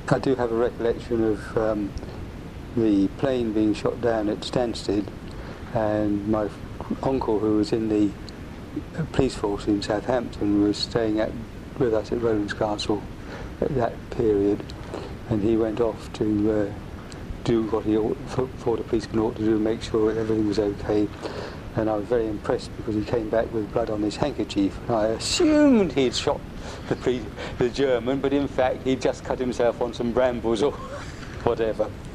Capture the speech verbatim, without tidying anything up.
I do have a recollection of um, the plane being shot down at Stansted, and my uncle, who was in the police force in Southampton, was staying at, with us at Rowlands Castle at that period, and he went off to uh, do what he ought, thought a policeman ought to do, make sure everything was okay. And I was very impressed because he came back with blood on his handkerchief. I assumed he'd shot the, pre the German, but in fact he'd just cut himself on some brambles or whatever.